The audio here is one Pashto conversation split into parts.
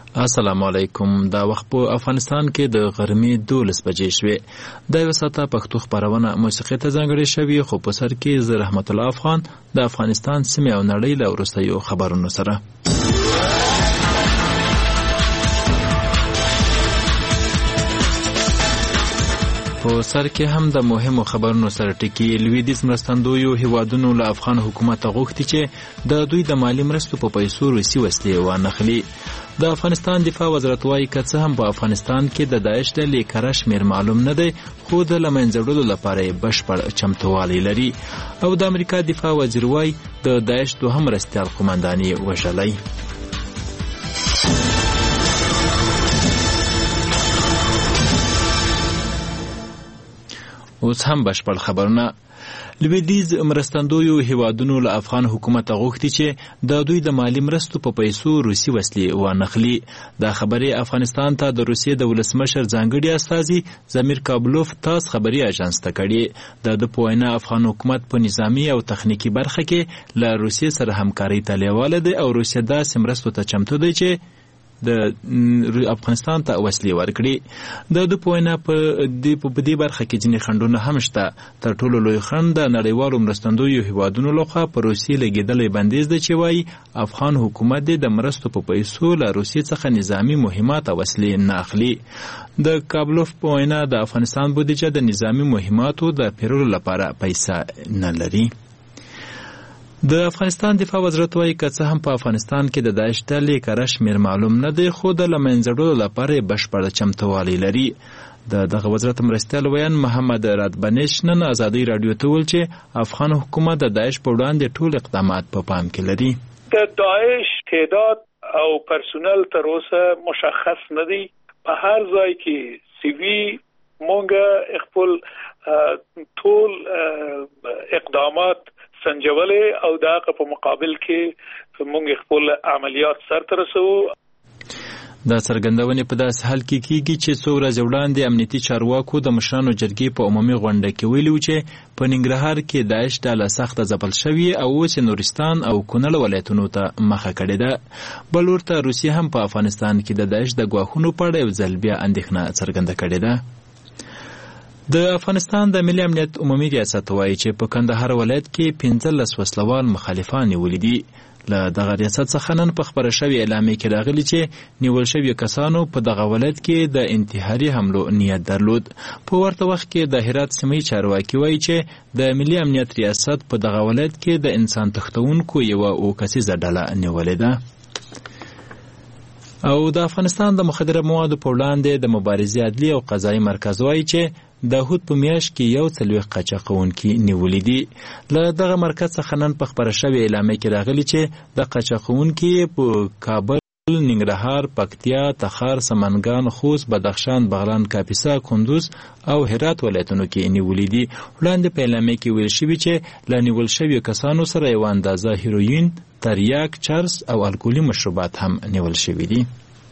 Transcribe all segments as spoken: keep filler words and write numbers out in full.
السلام علیکم. دا وخت په افغانستان کې د غرمې دولس بجې شوې. دا یو ساعته پښتو خپرونه موسیقي ته ځانګړې شوې، خو په سر کې زه رحمت الله افغان د افغانستان سیمې او نړۍ له وروستیو خبرونو سره. په سر کې هم د مهمو خبرونو سره ټکی. لویدیځ مرستندویو هیوادونو له افغان حکومت غوښتي چې د دوی د مالی مرستو په پیسو روسي وسلې وانخلي. د افغانستان دفاع وزارت وایي که څه هم په افغانستان کې د داعش ډلې کره شمېر معلوم نه دی، خو د له منځه وړلو لپاره یې بشپړ چمتووالی لري. او د امریکا دفاع وزیر وایي د داعش دوهم مرستیال قومندان یې وژلی. اوس هم بشپړ خبرونه. لویدیځ مرستندویو هیوادونو له افغان حکومت غوښتي چې د دوی د مالی مرستو په پیسو روسي وسلې وانخلي. دا خبرې افغانستان ته د روسیې د ولسمشر ځانګړي استازي زمیر کابلوف تاس خبري اژانس ته کړي. د د په وینا افغان حکومت په نظامی او تخنیکی برخه کې له روسیې سره همکاري ته لیواله دی او روسیه داسې مرستو ته چمتو دی چې د افغانستان ته وسلې ورکړي. د د په وینا په دې برخه کې ځینې خنډونه هم شته. تر ټولو لوی خنډ د نړیوالو مرستندویو هیوادونو لخوا په روسیې لګېدلی بندیز دی چې وایي افغان حکومت د مرستو په پیسو له روسیې څخه نظامی مهمات او وسلې نه اخلي. د کابلوف په وینا د افغانستان بودیجه د نظامی مهماتو د پیرلو لپاره پیسه نه لري. د افغانستان دفاع وزارت وایي که څه هم په افغانستان کې د داعش ډلې کره شمېر معلوم نه دی، خو د له منځه وړلو لپاره یې بشپړ چمتووالی لري. د دغه وزارت مرستیال ویان محمد رادبنش نن ازادۍ راډیو ته وویل چې افغان حکومت د داعش په وړاندې ټول اقدامات په پام کې لري. د داعش تعداد او پرسونل تر اوسه مشخص نه دی. په هر ځای کې سیوی مونږ خپل ټول اقدامات سنجولې او دا په مقابل کې موږ خپل عملیات سرته رسوو. دا څرګندونې په داسې حال کې کیږي چې څو ورځې وړاندې امنیتي چارواکو د مشرانو جرګې په عمومي غونډه کې ویلي و چې په ننګرهار کې داعش ډله سخته ځپل شوې او اوس نورستان او کونړ ولایتونو ته مخه کړې ده. بل ورته روسیه هم په افغانستان کې د داعش د ګواښونو په اړه یو ځل بیا اندېښنه څرګنده کړې ده. د افغانستان د ملي امنیت عمومي ریاست وایي چې په کندهار ولایت کې پنځلس وسلوال مخالفان نیولي دي. له دغه ریاست څخه نن په خپره شوې اعلامیه کې راغلي چې نیول شوي کسانو په دغه ولایت کې د انتحاري حملو نیت درلود. په ورته وخت کې د هرات سیمې چارواکي وایي چې د ملي امنیت ریاست په دغه ولایت کې د انسان تښتونکو یوه اوه کسیزه ډله نیولې ده. او د افغانستان د مخدره موادو په وړاندې د مبارزې عدلي او قضایي مرکز وایي چې د هود په میاشت کې یو څلوېښت قاچاقونکي نیولي دي. له دغه مرکز څخه نن په خپره شوې اعلامیه کې راغلي چې د قاچاقونکي په کابل، ننګرهار، پکتیا، تخار، سمنګان، خوست، بدخشان، بغلان، کاپیسا، کندوز او هرات ولایتونو کې نیولي دي. وړاندې په اعلامیه کې ویل شوي چې له نیول شویو کسانو سره یوه اندازه هیروین، تریاک، چرس او الکولي مشروبات هم نیول شوي دي.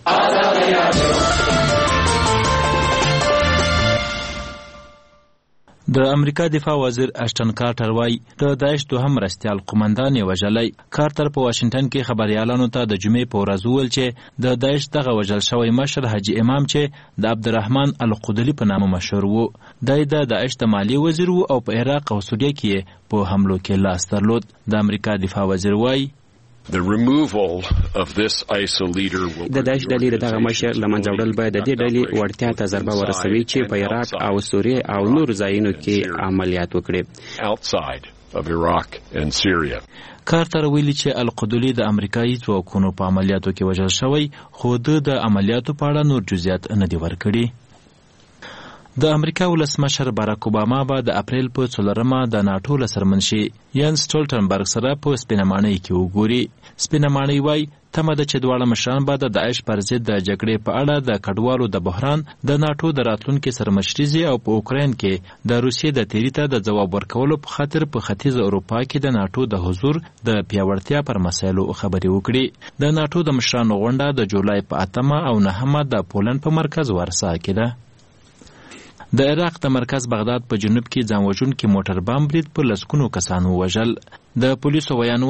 د امریکا دفاع وزیر اشټن کارټر وایي د داعش دوهم مرستیال قومندان یې وژلی. کارټر په واشنګټن کې خبریالانو ته د جمعې په ورځ وویل چې د داعش دغه وژل شوی مشر حاجي امام چې د عبدالرحمن القدلي په نامه مشهور و، دی د داعش د مالیې وزیر و او په عراق او سوریه کې په حملو کې لاس درلود. د امریکا دفاع وزیر وایي The removal of this I S I L leader will د داعش ډلې دغه مشر له منځه وړل باید د دې ډلې وړتیا ته ضربه ورسوي چې په عراق او سوریه او نور ځایونو کې عملیات وکړي. outside of Iraq and Syria. کارتر ویلي چې القدلي د امریکایي ځواکونو په عملیاتو کې وژل شوی، خو د عملیاتو په اړه نور جزئیات نه دي ورکړي. د امریکا ولسمشر باراک اوباما به د اپریل په څلورمه د ناټو له سرمنشي ینس سټولټنبرګ سره په سپینه ماڼۍ کې وګوري. سپینه ماڼۍ وایي تمه ده چې دواړه مشران به د داعش پر ضد د جګړې په اړه د کډوالو د بحران، د ناټو د راتلونکي سرمشريزي او په اوکراین کې د روسیې د تیري ته د ځواب ورکولو په خاطر په ختیځ اروپا کې د ناټو د حضور د پیاوړتیا پر مسایلو خبرې وکړي. د ناټو د مشرانو غونډه د جولای په اتمه او نهمه د پولند په مرکز ورسا کې ده. د عراق د مرکز بغداد په جنوب کې ځانوژونکي موټر بم برید په لسګونو کسانو وژل. د پولیسو ویان وایي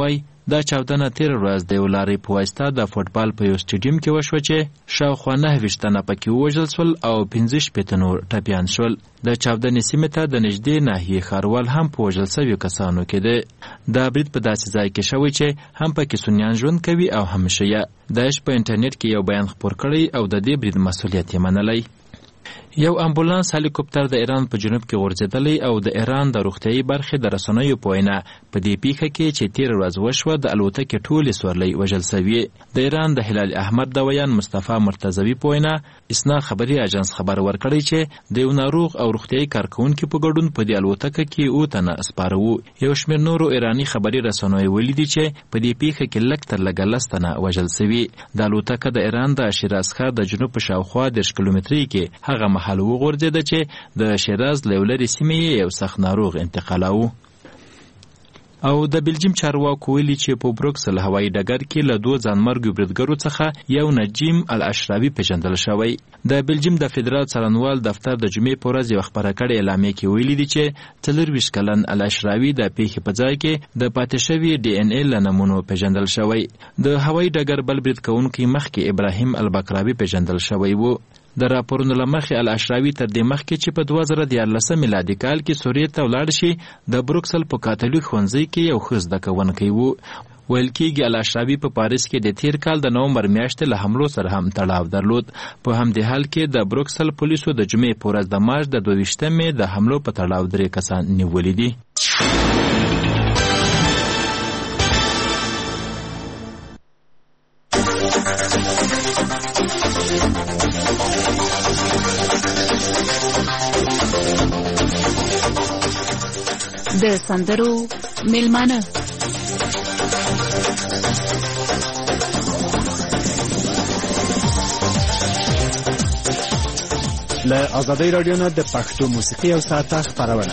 دا چاودنه تیر ورځ د یو لارۍ په واسطه د فوټبال په یو سټیډیم کې وشوه چې شاوخوا نهه ویشت تنه پکې ووژل شول او پنځه شپېته نور ټپیان شول. د چاودنې سیمې ته د نږدې ناحیې ښاروال هم په وژل سویو کسانو کې دی. دا برید په داسې ځای کې شوی چې هم پکې سنیان ژوند کوي او هم شیعه. داعش په انټرنیټ کې یو بیان خپور کړی او د دې برید مسؤلیت یې منلی. یو امبولانس هلیکوپټر د ایران په جنوب کې غورځېدلی او د ایران د روغتیایي برخې د رسنیو په وینا په دې پیښه کې چې تېره ورځ وشوه د الوتکې ټولې سورلۍ وژل سوي. د ایران د هلال احمر د ویان مصطفی مرتضوي په وینا اسنا خبري اژانس خبر ورکړی چې د یو ناروغ او روغتیایي کارکوونکي په ګډون په دې الوتکه کې اووه تنه سپاره وو. یو شمېر نورو ایراني خبري رسنیو ویلي دي چې په دې پیښه کې لږ تر لږه لس تنه وژل سوي. د الوتکه د ایران د شیراز ښار د جنوب په شاوخوا دېرش کیلومترۍ کې هغه مهال وغورځېده چې د شیراز له یو لرې سیمې یو سخت ناروغ انتقالاوه. او د بلجیم چارواکو ویلي چې په بروکسل هوایي ډګر کې له دوه ځانمرګو بریدګرو څخه یو نجیم الاشراوي پیژندل شوی. د بلجیم د فدرال څارنوال دفتر د جمعې په ورځ یوه خپره کړې اعلامیه کې ویلي دي چې څلرویشت کلن الاشراوي د پیښې په ځای کې د پاتې شوي ډي ان اے له نمونو پیژندل شوی. د هوایي ډګر بل برید کوونکی مخکې ابراهیم البکراوي پیژندل شوی و. د راپورونو له مخې الاشراوي تر دې مخکې چې په دوه زره دیارلسم میلادي کال کې سوریې ته ولاړ شي د بروکسل په کاتولیک ښوونځي کې یو ښه زده کوونکی و. ویل کېږي الاشراوي په پاریس کې د تیر کال د نومبر میاشتې له حملو سره هم تړاو درلود. په همدې حال کې د بروکسل پولیسو د جمعې په ورځ د مارچ د دوه ویشتمې د حملو په تړاو درې کسان نیولي دي. د سندرو میلمانه له آزادۍ راډیو نه د پښتو موسیقي او ساعته خپرونه.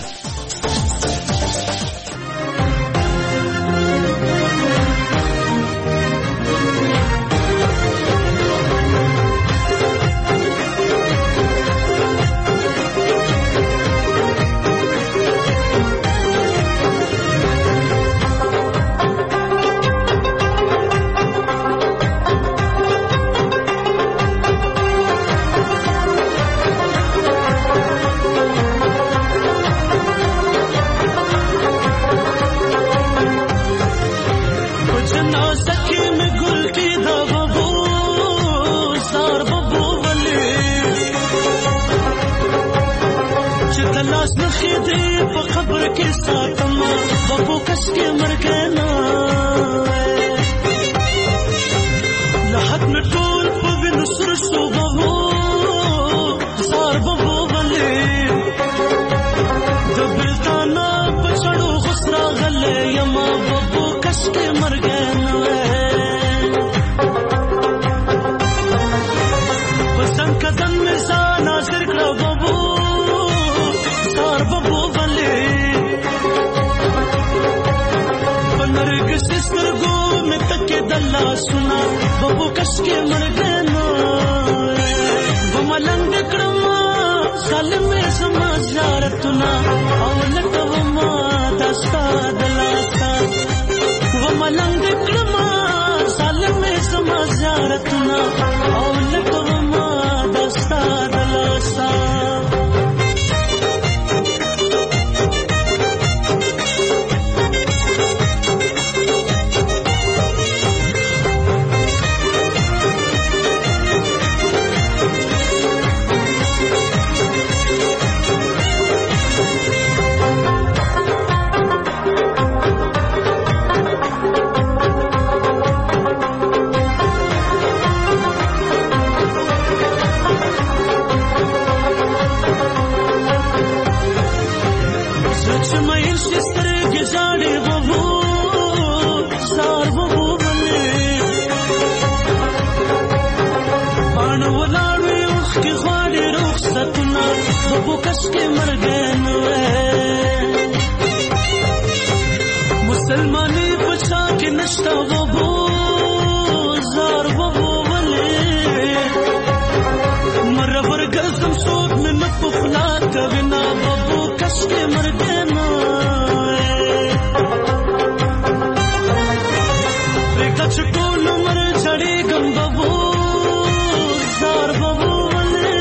ټول عمر چړېږم ببو زار ببو ولې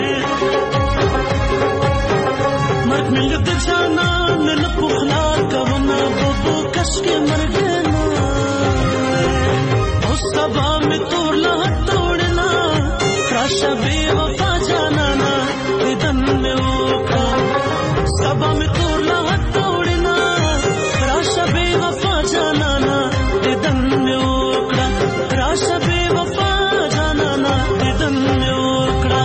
مرګ مې له جانان نه پخلا کومه ببو کش کې مرګ نه او سبا مې تور له توړنا راشه بې وفا جانانا دن مې وکړه سبا مې تور له توړنا راشه بې وفا جانانا دن مې وکړه راشه بې وفا جانانا دن مې وکړه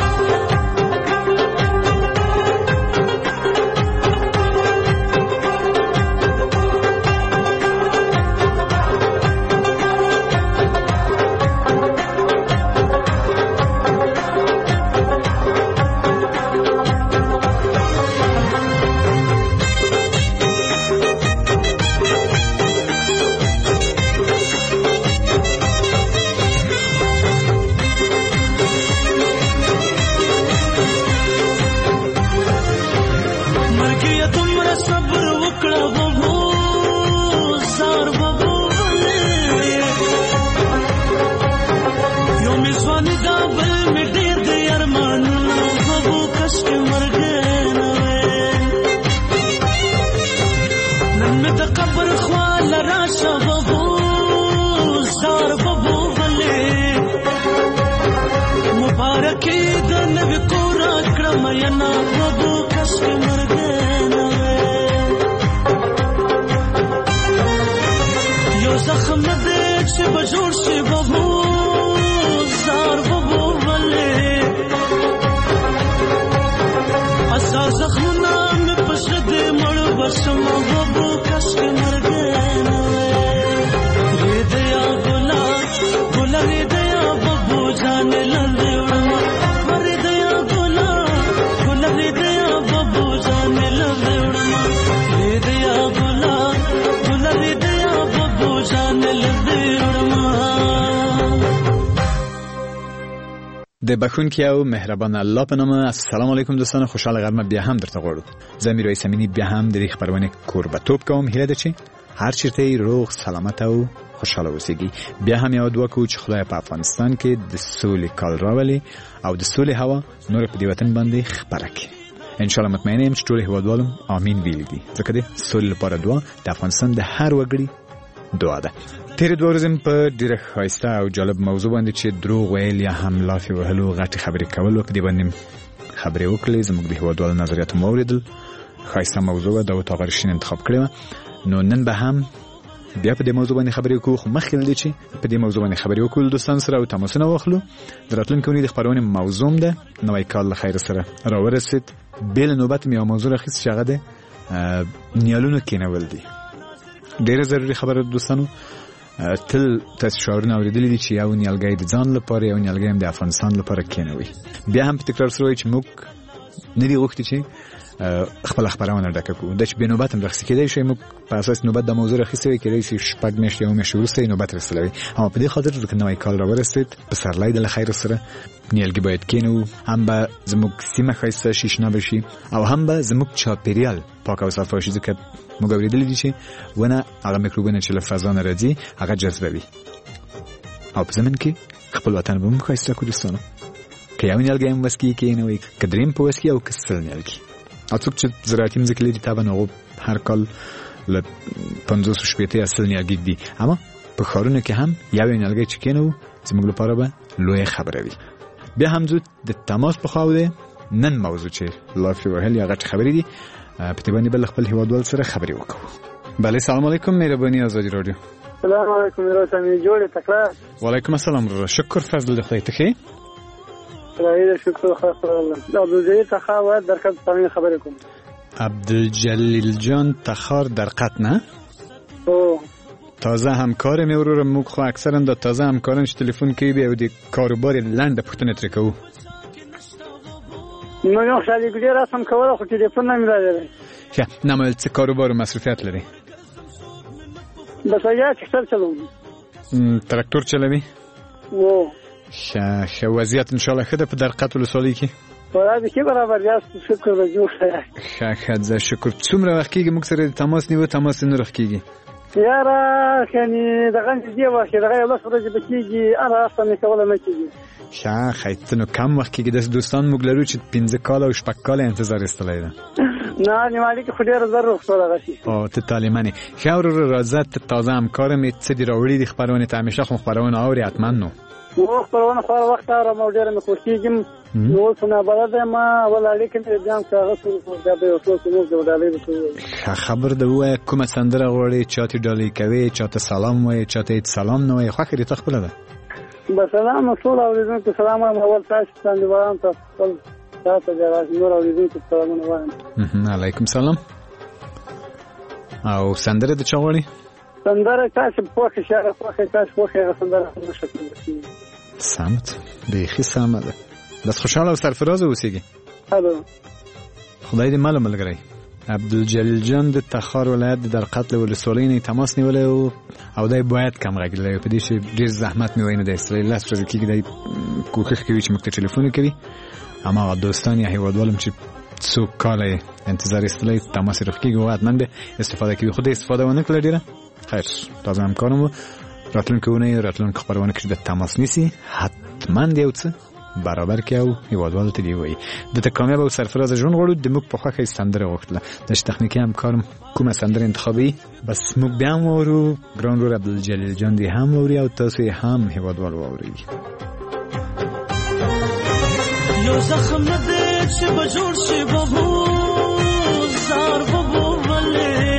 د بخښونکي او مهربان الله په نامه. السلام علیکم دوستان، خوشاله غرمه بیا هم درته غواړو. زه میرویس امینی بیا هم د دې خبرونه کوربتوب کوم. هیله ده چې هر چیرته روغ سلامت او خوشاله اوسئ. بیا هم یو دعا کوو چې خدای په افغانستان کې د سولې کال راولي او د سولې هوا نور په دې وطن باندې خپره کړي. ان شاء الله مطمئن یم چې ټول هیوادوالو امین ویل دي، ځکه د سولې لپاره دعا د افغانستان د هر وګړي دعا ده. تیر دوه ورځې په ډیره ښایسته او جالب موضوع باندې چې دروغ ویل یا هم لافې وهلو غټې خبرې کول په دې باندې خبرې وکړې. زموږ د هیوادوالو نظریات مو واورېدل. ښایسته موضوع ده او تا غرشین انتخاب کړې. نو نن به هم بیا په دې موضوع باندې خبرې وکړو، خو مخکې له دې چې په دې موضوع باندې خبرې وکړو دوستان سره او تماسونه واخلو. د راتلونکي اونۍ د خپرونې موضوع ده نوی کال له خیر سره راورسېد. بېله نوبت مې یو موضوع راخیست چې هغه د نیالونو کېنول دي. ډېره ضروري خبره دوستانو. تل تاسو شعارونه اوریدلي دي چې یو نیالګی د ځان لپاره یو نیالګی هم د افغانستان لپاره کېنوي. بیا هم په تکرار سره وایي چې موږ نه دي غوښتي چې خپل خبرونه ډکه کوو. د چې بې نوبت هم راخیستې کېدای شي موږ په اساس نوبت د موضوع راخیستې وي، کېدای شي شپږ میاشتې یو میاشت وروسته یې نوبت رسېدلی وي. اما په دې خاطر ځکه نوی کال راورسېد، پسرلی د له خیره سره نیالګي باید کېنوو. هم به زموږ سیمه ښایسته شي، شنه به شي، او هم به زموږ چاپېریال پاک او صفا شي، ځکه موږ اورېدلي دي چې ونه هغه میکروبونه چې له فضا نه راځي هغه جذبوي او په زمین کې خپل وطن به موږ ښایسته کړو دوستانو. که یو نیالګی هم وس کېږي کېنوئ، که درېیم په وس کېږي او که سل نیالګي. او څوک چې زراعتي مځکې لري طبعا هغو هر کال له پنځوس شپېته یا سل نیالګي دي. اما په ښارونو کې هم یو نیالګی چې کېنوو زموږ لپاره به لویه خبره وي. بیا هم زه د تماس په خوا دی. نن موضوع چې لافې وهل یا غټې خبرې دي په دې باندې بل خپل هیوادوال سره خبرې وکړو. بله سلام علیکم، مهرباني آزادي رادیو. سلام علیکم میرویس امینی، جوړې تکړه. وعلیکم السلام ورحمة. شکر فضل د خدای ته ښې. خدای دې شکر خاص الله. عبدالجلیل تخار باید در قد تامین خبرې کوم. عبدالجلیل جان تخار در قد نه؟ او تازه همکار مې ورورم. موږ خو اکثرا د تازه همکاران چې تلیفون کوي بیا د کاروبار لنډه پوښتنه ترې کوو. نو یو خالي ګډه رسم کوله خو ټلیفون نه ملایي. ښه، نامل څه کاروبار او مصرفیات لري؟ بس یا ټکټر چلوم. تراکتور چلوي؟ او ښه ښه وضعیت ان شاء الله ښه ده په درقت ولسوالۍ کې؟ ورته کې برابر یاست، شکر به جوړ شه. ښه ښه زه شکر. څومره وخت کېږي موږ سره تماس نیو؟ تماس نه راخ کېږي یاره کني دغه دې واشه دغه یو څه ورځې بچيږي انا اصلا نه کوله نه کیږي شا خیتنو کم وخت کې د دوستان موږ لرو چې پنځه کال او شپږ کال انتظار استلای ده نه نیماړي کې خډیر ضرور خو دغه شي او ته طالبانی خاور رازت تازه همکار می څه دی راوړي د خبرونه ته همیشه خو خبرونه اوري حتما نو نو خبرونه خو وخت را موډر مې کوشيږم نو څنګه بلده ما ولاړې کې ځم کاغذ د به اوسو څنګه جوړالې خبر د وای کومه سندره غوړي چاته ډالۍ کوي چاته سلام وای چاته سلام نه وای خو خري تخبل ده بس سلام ټول اوریدونکو سلام اول تاسو څنګه وایم تاسو تاسو جواب نور اوریدونکو سلام وایم علیکم سلام او سندره د چا غوړي سندره تاسو په کې شهر په کې تاسو په کې سندره نشته سمت به سمه ده بس خوشاله او سرفراز اوسېږي الو خدای دې مال ملګری عبدالجلیل جان د تخار ولایت در قتل ولسوالۍ نه تماس نیولې او او دای باید کم غږ په دې چې ډیر زحمت مې ویني د اسرائیل لاس ورځ کې دای کوښښ کوي چې موږ ته ټلیفون کوي اما دوستان یا هیوادوالم چې څو کال انتظار استلای تماس رخصتي غواړي من به استفاده کوي خو دې استفاده ونه کړل ډیره خیر تازه هم کارم راتلونکونه راتلونکو خبرونه کې د تماس نیسی حتما دی او څه برابر کې او هیوادوالو ته دی وایي د تکامیاب او سرفراز ژوند غوړو د موږ په خوخه سندره وکړه د تخنیکی همکارم کومه سندره انتخابي بس موږ بیا مورو ګران رور عبدالجلیل جان دی هم اوري او تاسو هم هیوادوالو اوري یو زخم دې چې بجوړ شي بابو زار بابو ولې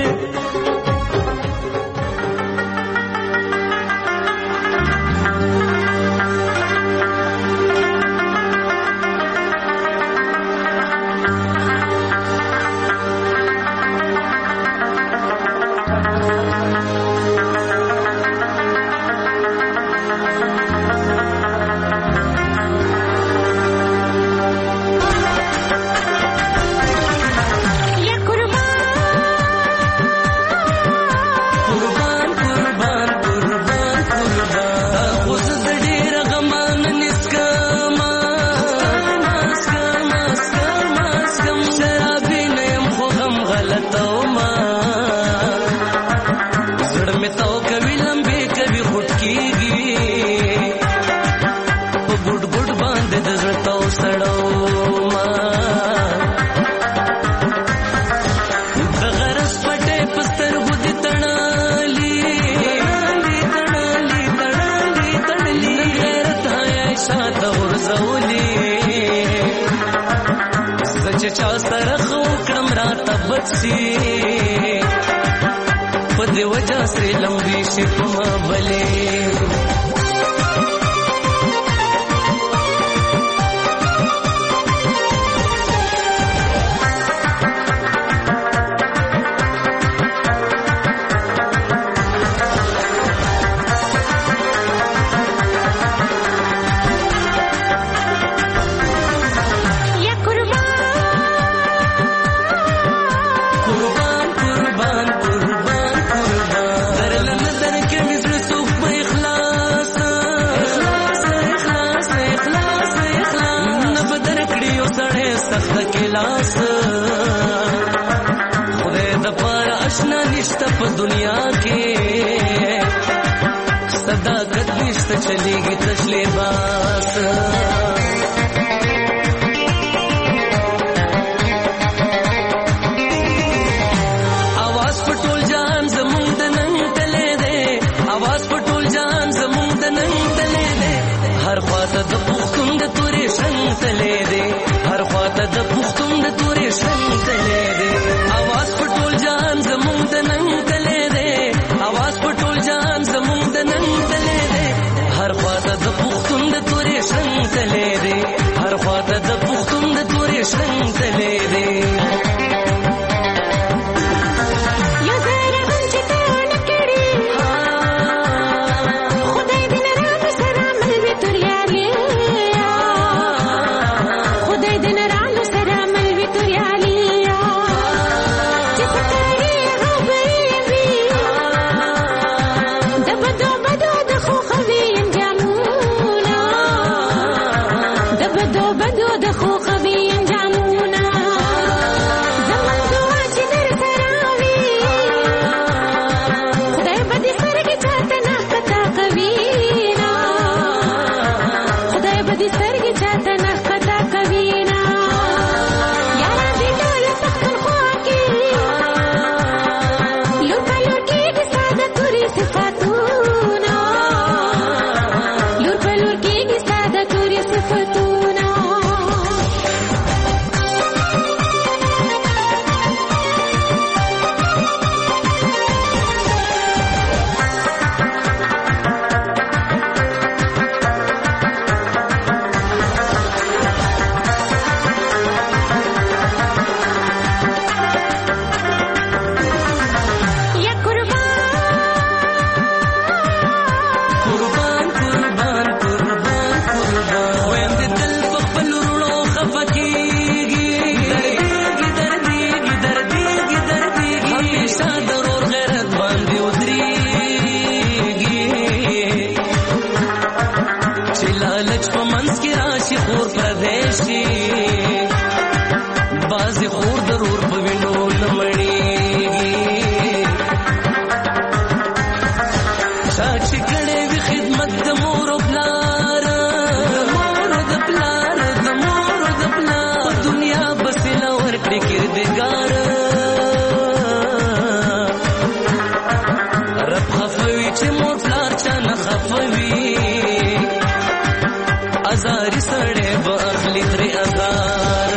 پدې وجہ سره لمبي شي په بلې په دنیا کې صداقت نشته چلےږي تش لباس आवाज په ټول جهان زمونږ د نن تلې ده आवाज په ټول جهان زمونږ د نن تلې ده هر خواته د پښتون د تورې شنګ تلې ده هر خواته د پښتون د تورې شنګ تلې ده आवाज په ټول جهان زمونږ د نن आवाज په ټول جهان زمونږ د نن تلې ده هر خواته د پښتون د تورې شنګ تلې لالچ په منځ کې راشي خور پردیشي بازي خور ضرور په وینو لمړېږي چې کړې وي خدمت د مور او پلار مور د پلار د مور د پلار دنیا بس لا ورکړي کردګار رب خفوي چې مور پلار چا نه خفوي ازاري سړې به اخلي ترې ازار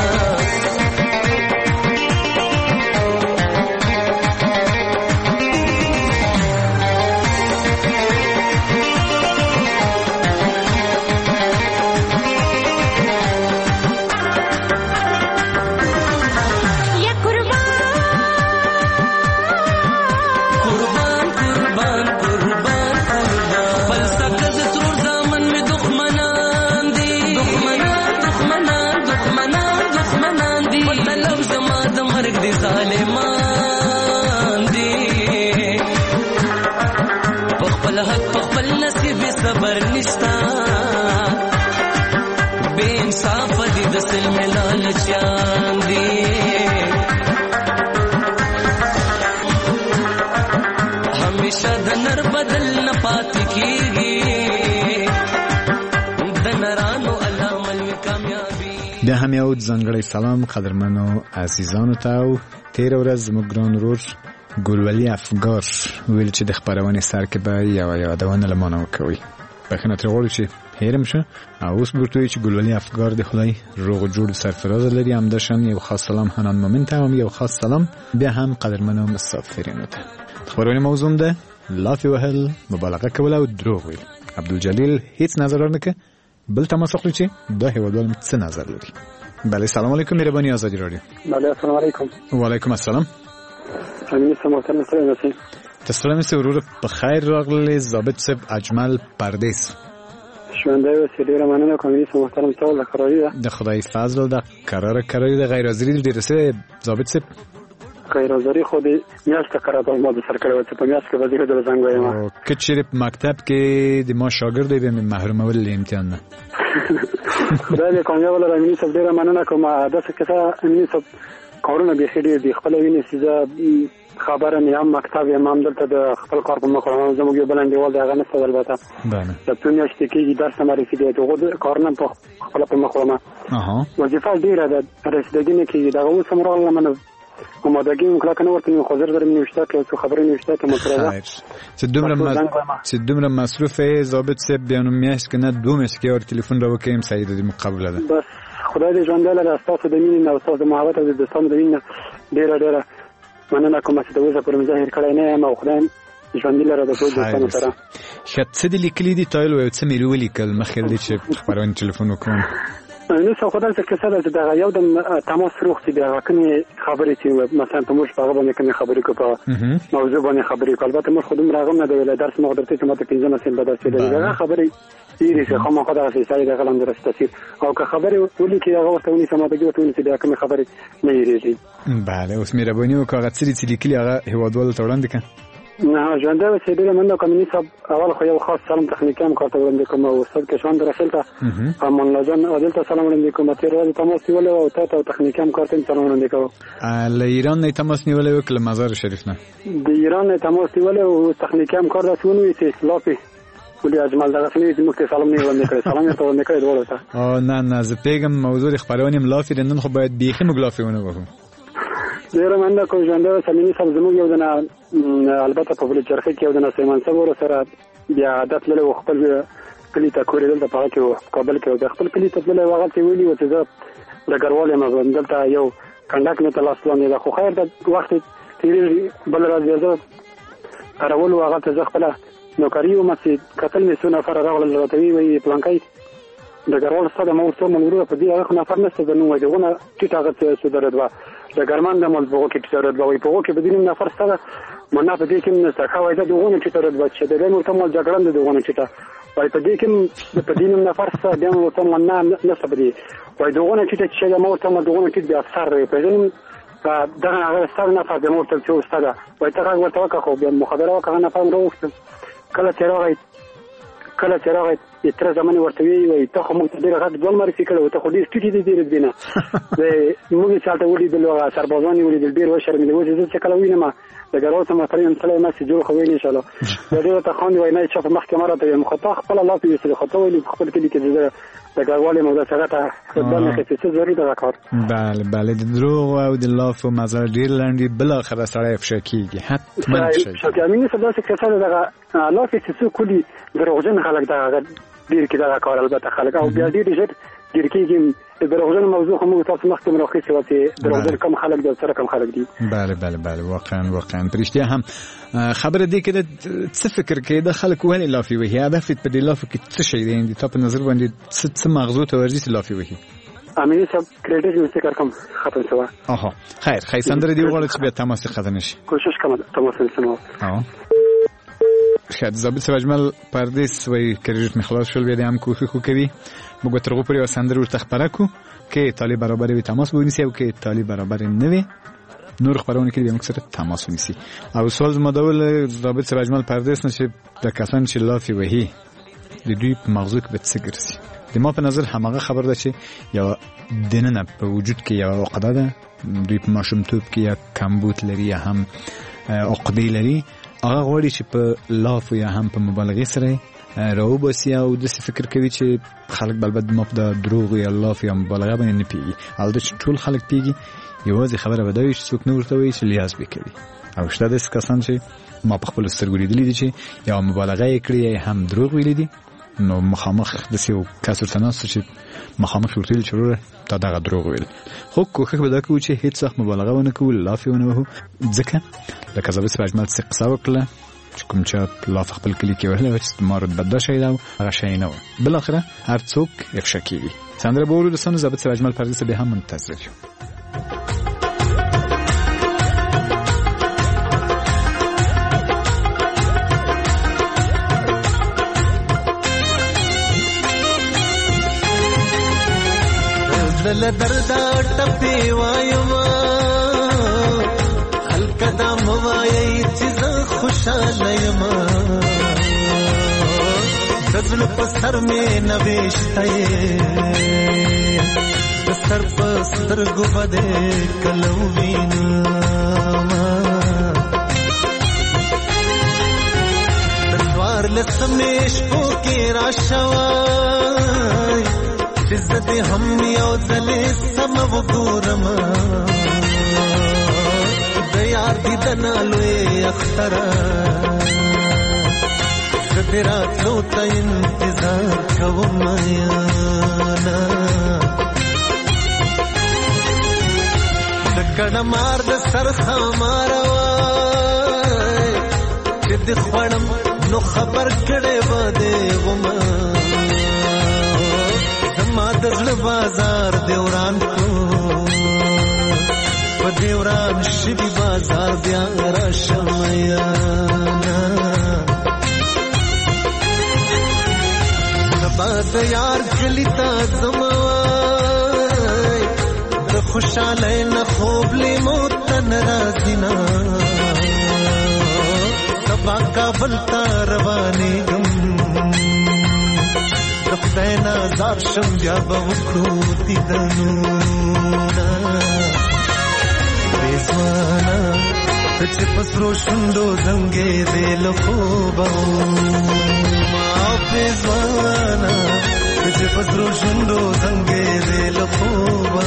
ظالمان دي پخپل حق پخپل نصیب صبر نشتا بے انصاف دي د سلم لالچان دي همیشه د نر بدل نه پات کیږي د نرانو علامل وی کامیابی بیا هم یو ځانګړی سلام قدرمنو عزیزانو ته او تیر ورځ زموږ ګران ورور ګلولي افګار ویل چې د خپرونې سر کې به یوه یادونه له مانه وکوي بخښنه ترې غواړو چې هېرم شه او اوس به ورته وایي چې ګلولي افګار د خدای روغ جوړ سرفرازه لري همداشان یو خاص سلام حنان مومن ته هم یو خاص سلام بیا هم قدرمنو مسافرینو ته خپرونې موضوع ده لافې وهل مبالغه کول او دروغ ویل عبدالجلیل هیڅ نظر ورنکړه بل تماس وکړو چې دا هیوادوال څه نظر لري. بله سلام علیکم مهرباني آزادی رادیو. بله السلام علیکم. و علیکم السلام. امین سموتن سره نسی. تسلیم سه ورور په خیر راغلی ضابط صاحب اجمل پردیس. ژوندی اوسې ډېره مننه کوم چې محترم ټول د قراري ده. د خدای فضل د قرار قراري د غیر حاضري ډېر څه ضابط صاحب غیر حاضري خو دې میاشت قرار په ما د سر کړو چې په میاشت کې وزیر د زنګ وایم. او که چیرې په مکتب کې د ما شاګرد به محرومول امتحان نه. خدای دې کامیاب ولر امین صاحب ډېره مننه کوم دا څه کته امین صاحب کارونه به خېډې دي خپل ویني سیزه خبره نه هم مکتب یم هم دلته د خپل کار په مخ روان زموږ یو بلند دیوال دغه نه څه البته بله د په میاشت کې درس معرفي دی دغه کارونه په خپل په مخ روان اها وظیفه ډیره ده رسیدګي نه کیږي دغه اوس هم راغله منه کومدګي موږ کنه ورته نو خضر درم نوښته کې څه خبرې نوښته کې مترازه چې دومره چې دومره مصروفه ضابط صاحب بیانو میاشت کنه دوه میاشت کې اور ټلیفون راوکیم سعید دې مقابله ده بس خدای دې ژوند له تاسو د مين او تاسو د محبت او د دوستانو د مين ډیره ډیره مننه کوم چې د وزه پر مظاهر کړای نه یم او خدای ژوند لره د ټول دوستانو سره شت څه د لیکلي دي تایل او څه مې ولیکل مخکې دې چې خبرونه ټلیفون وکړم نو څه خدای څه کسه ده دا یو د تماس روغتي بیا کني خبرې چې مثلا ته موږ په هغه باندې کني خبرې کوو موضوع باندې خبرې کوو البته موږ خودم راغم نه دی ویل درس موږ درته چې ماته پنځه مسل بدل شي دا خبرې یې چې خو ما خدای سي سړي دا غلم درس تفسیر او که خبرې ولي چې هغه وخت ونی سماته کې وته چې دا کوم خبرې نه یریږي bale اوس مې ربونی او کاغذ سری چې لیکلي هغه هوادوال توړاندې کړه نه ژوند او سیدره مننه کوم صاحب اول خو یو خاص سلام تخنیکی هم کارته وړاندې کوم او استاد کشان درخلته امان لجن عادل سلام وړاندې کوم تیر ورځ تماس نیولې او ته ته تخنیکی هم کارته سلام وړاندې کوم له ایران نه تماس نیولې وکړه مزار شریف نه د ایران نه تماس نیولې او تخنیکی هم کار رسونی چې لاپی ولې اجمل دغه سنې چې موږ ته سلام نه وړاندې کړی سلام ته وړاندې کړی ورته او نه نه زه پیغام موضوع خبرونه ملافي نن خو باید بیخي مغلافي ونه وکړو ډیره مننه کوم ژوند او سمینی صاحب زموږ یو دنه البته په بل چرخه کې یو دنه سیمان صاحب ور سره بیا عادت له خپل کلی ته کورې دلته په کې کابل کې د خپل کلی ته له وغه ته ویلی و چې زه د ګرواله ما دلته یو کنډک نه تلاش پلان دی خو خیر د وخت تیری بل راځي زه اراول وغه ته خپل نوکری او مسجد قتل می سونه فر راغله لته وی پلانکای د ګرواله سره مو ورته مونږ په دې هغه نفر نشته د نو دغه ټیټه غته سو درځه د ګرمان د مل بوګه کې تر دوی په وګه به دین نفر سره منا په دې کې نه څه وای دا دغه چې تر دوی چې د نور ته مل جګړن دغه چې تا وای په دې کې په دین نفر سره د نور ته منا نه سبدي وای دغه چې چې د مور ته دغه چې د افسر په دې دا هغه سره نه په دې مور ته چې استاد وای ته هغه ورته خو به مخابره وکړه نه پام وروسته کله چې راغی کله چې راغی تر زمانه ورته وی ته خو موږ ته ډېر غټ ځل معرفي کړو ته خو ډېر ټیټی دي دې دینه موږ چې تاسو ولې د لوغه سربازان ولې د ډېر وشرمېدل و چې کله وینم د ګرو ته مترین سره ما سي جوړ خو ویني ان شاء الله د دې ته خوند وای نه چې په مخکې مره ته مخاطب خپل الله پیسې خو ته ویل خپل کې کې د ګروالې مودا څنګه ته خدمت کې څه ضروري ده کار بله بله د دروغ او د لاف او مزل ډیر لاندې بل اخر سره افشا کیږي حتما شي چې امینه صدا څه کسانه دغه لاف چې څو کلی دروغجن خلک دغه ډیر کې دغه کار البته خلک او بیا ډیر ډیر ډیر کېږي د دروغجن موضوع هم تاسو مخکې ملخص وته دروغجن کم خلک د سره کم خلک دي بله بله بله واقعا واقعا پرشتیا هم خبره دې کې څه فکر کې د خلک ولې لافي وي هدف په دې لاف کې څه شي دی د تاسو نظر باندې څه مغزو ته ورزي لافي وي امینه صاحب کریډټ یې څه کوم ختم شو اها خیر خیر سندره دی وغواړم چې بیا تماس ختم نشي کوشش کوم تماس نشم اه خیر ضابط سواجمل پردیس وی کریډټ مخلاص شول بیا هم کوشش کوي موږ ترغو پرې سندره ورته خبره کو کې طالب برابر وي تماس ونیسي او کې طالب برابر نه وي نور خبرونه کې به موږ سره تماس ونیسي او سوال مدول ضابط سواجمل پردیس نشه د کسان چې لافي وهي د دوی په مغزو کې به څه ګرځي د ما په نظر همغه خبر ده چې یو دننه په وجود کې یو عقده ده دوی په ماشومتوب کې یا کمبود لري یا هم عقدې لري هغه غواړي چې په لاف یا هم په مبالغه سره راو باسي او د فکر کوي چې خلک بلبد ما په دروغ یا لاف یا مبالغه باندې نه پیږي او د ټول خلک پیږي یوازې خبره بدوي چې څوک نور ته وایي چې لیاز وکړي او شته د کسان چې ما په خپل سترګو لیدلي دي چې یا مبالغه یې کړې هم دروغ ویلي دي نو مخامخ د سیو کسر تناس چې مخامخ ورتل چروره تا دغه دروغ ویل خو کوخه به دا کوي چې هیڅ وخت مبالغه ونه کوي لافي ونه وو ځکه لکه زابط سراجمل څه قصه وکړه چې کوم چې لاف خپل کلی کې وهله چې مارد بد شي دا هغه شي نه و بل اخره هر څوک افشا کیږي سندره بورو د سن زابط سراجمل پردیس به هم منتظر یو دل دردا ټپي وایما خلک دا موایي چې زه خوشاله یم دزل په سر مې نوښته د سر په سترګو باندې کلو وینم د دوار لسمېش په کې راشوي عزت هم یو ځلې سم وګورم د یار دې دنالوي اختر زدرا څو ته انتظار کوم یانا د کډه مار د سر خمار وای چې د خړم نو خبر کړي بده ومه ما دغل بازار دیوران کو په دیوران شي بازار بیا را شمایانا باد یار کلی تا زموای د خوشاله نه خوب لی موت ناراضینا سبا کابل تا رواني ګم خداینا زار شم بیا به وکړو دیدنونه بېزوانا ته چې پسرو شونډو زنګې دې له خوبه ما بېزوانا ته چې پسرو شونډو زنګې دې له خوبه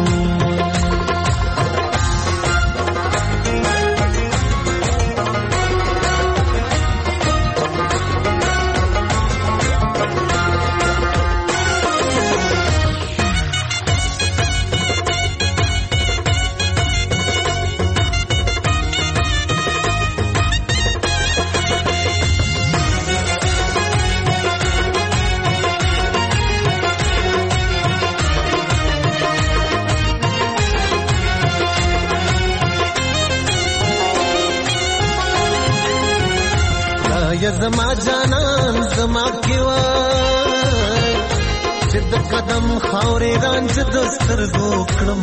زما جانان زما کیوای چې د قدم خاورې رانج دستر ګوکړم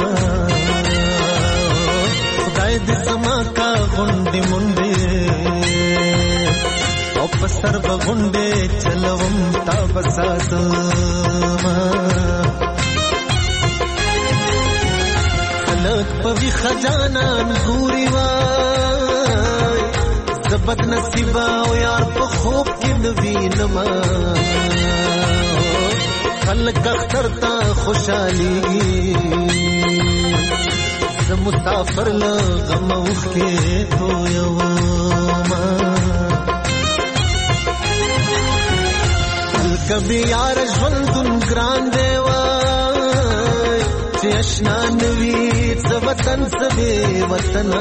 خدای دې زما کا غوندې مونډې او پسر بغونډه چلوم تا بساتما خلق په خجانان ګوري وای زبد نصیب او یار په خوب کې نوینما خلق اختر تا خوشالي ز مسافر لا غم اوخ کې تو یوما کبھی یار ژوندون ګران دی وای چې آشنا نوي څه وطن څه وطن